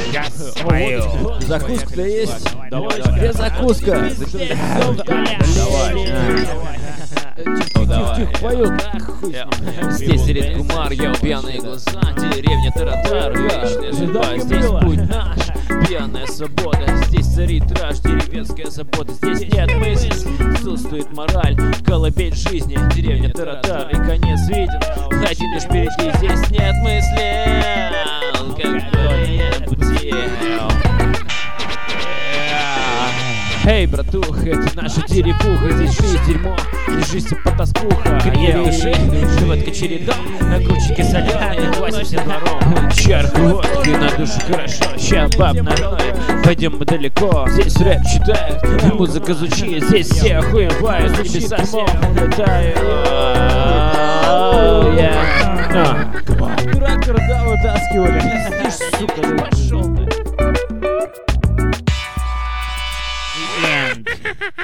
Я свою. Закуска-то есть? Давай. Где закуска? Тихо, пою. Здесь сидит Кумар, я пьяные глаза. Деревня Таратар, вечная судьба. Здесь путь наш, пьяная свобода. Здесь царит трэш, деревенская забота. Здесь нет мысли, отсутствует мораль. Колыбель жизни, деревня Таратар. И конец виден, один лишь впереди. Здесь нет мысли, как пути. Эй, братуха, это наша деревуха. Здесь жизнь дерьмо, здесь жизнь потаскуха. Гнев души, водка чередом, на кучике соленые, 80 двором. Чарка водки, на душу хорошо, ща баб нарой. Пойдем мы далеко, здесь рэп читают, музыка звучит. Здесь все охуевают, небеса все летают. Трактор, да, вытаскивали. Пиздишь, сука, Пошел ты.